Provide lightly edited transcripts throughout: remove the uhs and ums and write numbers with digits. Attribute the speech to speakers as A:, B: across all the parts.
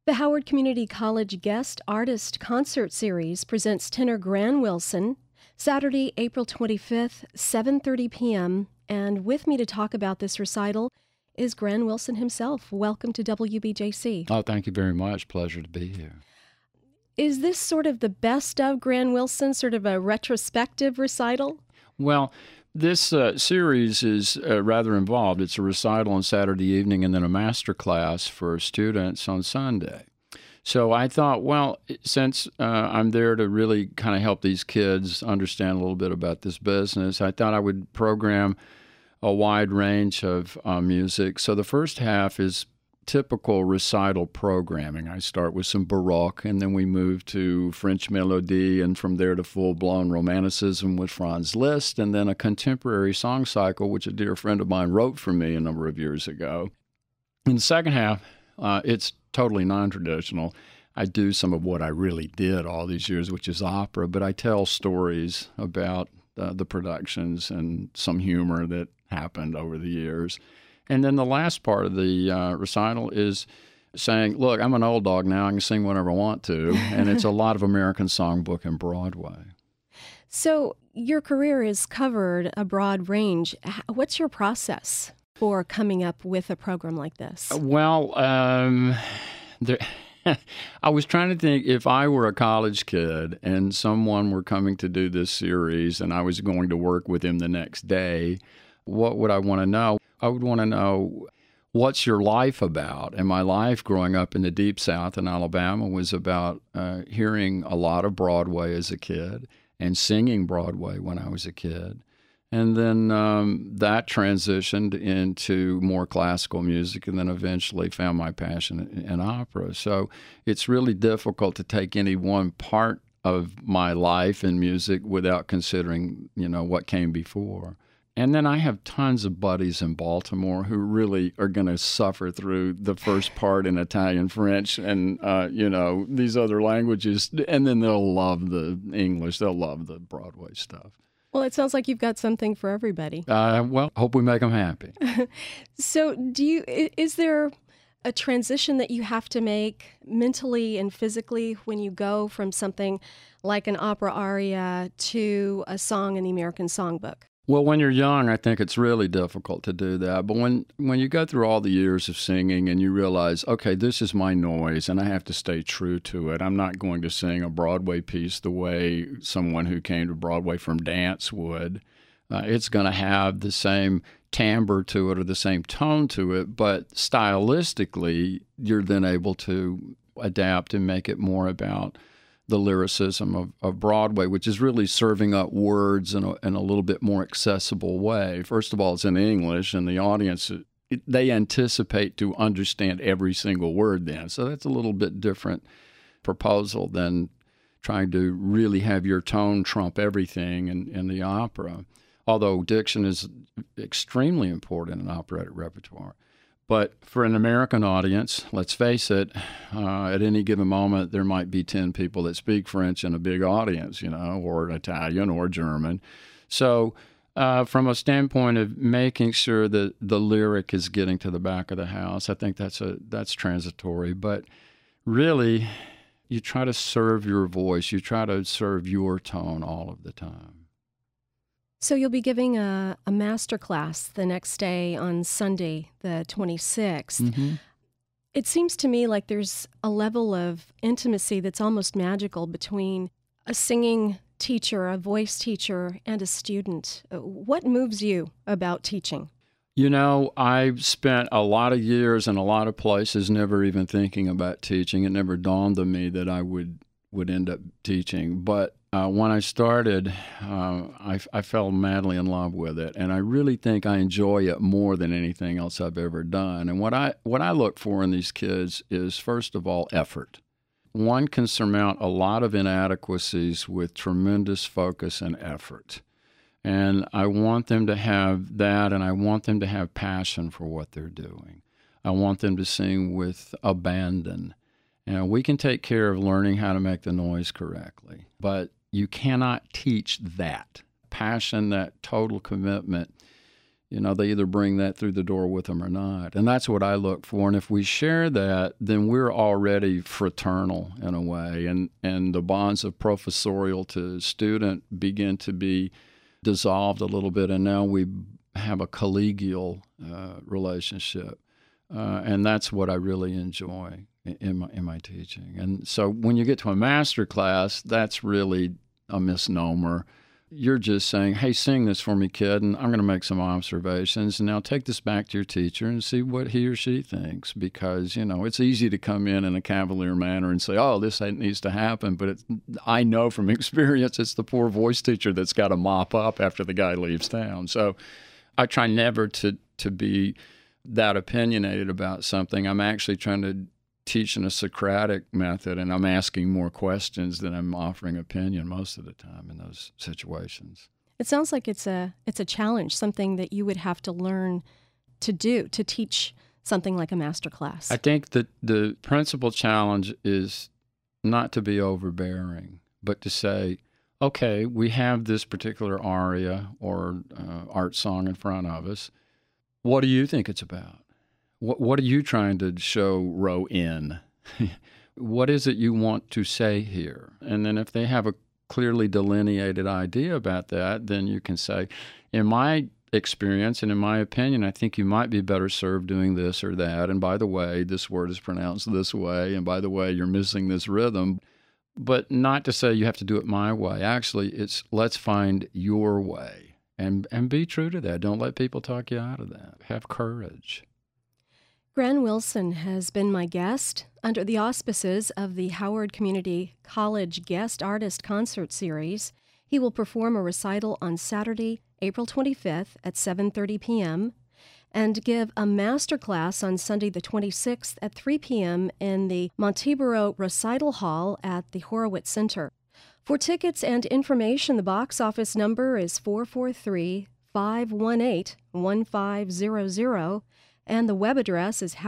A: The Howard Community College Guest Artist Concert Series presents tenor Gran Wilson, Saturday, April 25th, 7:30 p.m., and with me to talk about this recital is Gran Wilson himself. Welcome to WBJC.
B: Oh, thank you very much. Pleasure to be here.
A: Is this sort of the best of Gran Wilson, sort of a retrospective recital?
B: Well, this series is rather involved. It's a recital on Saturday evening and then a master class for students on Sunday. So I thought, well, since I'm there to really kind of help these kids understand a little bit about this business, I thought I would program a wide range of music. So the first half is typical recital programming. I start with some Baroque, and then we move to French Melodie, and from there to full-blown Romanticism with Franz Liszt, and then a contemporary song cycle, which a dear friend of mine wrote for me a number of years ago. In the second half, it's totally non-traditional. I do some of what I really did all these years, which is opera, but I tell stories about the productions and some humor that happened over the years. And then the last part of the recital is saying, look, I'm an old dog now. I can sing whatever I want to. And it's a lot of American Songbook and Broadway.
A: So your career has covered a broad range. What's your process for coming up with a program like this?
B: Well, I was trying to think, if I were a college kid and someone were coming to do this series and I was going to work with him the next day, what would I want to know? I would want to know, what's your life about? And my life growing up in the Deep South in Alabama was about hearing a lot of Broadway as a kid and singing Broadway when I was a kid. And then that transitioned into more classical music, and then eventually found my passion in opera. So it's really difficult to take any one part of my life in music without considering, what came before. And then I have tons of buddies in Baltimore who really are going to suffer through the first part in Italian, French, and, these other languages. And then they'll love the English. They'll love the Broadway stuff.
A: Well, it sounds like you've got something for everybody.
B: Well, hope we make them happy.
A: So is there a transition that you have to make mentally and physically when you go from something like an opera aria to a song in the American Songbook?
B: Well, when you're young, I think it's really difficult to do that. But when you go through all the years of singing and you realize, okay, this is my noise and I have to stay true to it. I'm not going to sing a Broadway piece the way someone who came to Broadway from dance would. It's going to have the same timbre to it or the same tone to it, but stylistically, you're then able to adapt and make it more about the lyricism of Broadway, which is really serving up words in a little bit more accessible way. First of all, it's in English, and the audience, they anticipate to understand every single word then. So that's a little bit different proposal than trying to really have your tone trump everything in the opera, although diction is extremely important in operatic repertoire. But for an American audience, let's face it, at any given moment, there might be 10 people that speak French in a big audience, or Italian or German. So from a standpoint of making sure that the lyric is getting to the back of the house, I think that's transitory. But really, you try to serve your voice. You try to serve your tone all of the time.
A: So you'll be giving a master class the next day on Sunday, the 26th.
B: Mm-hmm.
A: It seems to me like there's a level of intimacy that's almost magical between a singing teacher, a voice teacher, and a student. What moves you about teaching?
B: I've spent a lot of years in a lot of places never even thinking about teaching. It never dawned on me that I would end up teaching. But when I started, I fell madly in love with it, and I really think I enjoy it more than anything else I've ever done. And what I look for in these kids is, first of all, effort. One can surmount a lot of inadequacies with tremendous focus and effort. And I want them to have that, and I want them to have passion for what they're doing. I want them to sing with abandon. We can take care of learning how to make the noise correctly, but you cannot teach that passion, that total commitment. They either bring that through the door with them or not. And that's what I look for. And if we share that, then we're already fraternal in a way. And the bonds of professorial to student begin to be dissolved a little bit. And now we have a collegial relationship. And that's what I really enjoy in my teaching. And so when you get to a master class, that's really a misnomer. You're just saying, hey, sing this for me, kid, and I'm going to make some observations. And now take this back to your teacher and see what he or she thinks. Because, it's easy to come in a cavalier manner and say, oh, this needs to happen. But I know from experience it's the poor voice teacher that's got to mop up after the guy leaves town. So I try never to be that opinionated about something. I'm actually trying to teach in a Socratic method, and I'm asking more questions than I'm offering opinion most of the time in those situations.
A: It sounds like it's a challenge, something that you would have to learn to do, to teach something like a master class.
B: I think that the principal challenge is not to be overbearing, but to say, okay, we have this particular aria or art song in front of us. What do you think it's about? What are you trying to show Row in? What is it you want to say here? And then if they have a clearly delineated idea about that, then you can say, in my experience and in my opinion, I think you might be better served doing this or that. And by the way, this word is pronounced this way. And by the way, you're missing this rhythm. But not to say you have to do it my way. Actually, it's let's find your way and be true to that. Don't let people talk you out of that. Have courage.
A: Gran Wilson has been my guest under the auspices of the Howard Community College Guest Artist Concert Series. He will perform a recital on Saturday, April 25th at 7:30 p.m. and give a master class on Sunday the 26th at 3 p.m. in the Monteboro Recital Hall at the Horowitz Center. For tickets and information, the box office number is 443-518-1500. And the web address is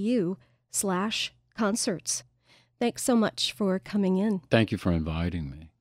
A: howardcc.edu/concerts. Thanks so much for coming in.
B: Thank you for inviting me.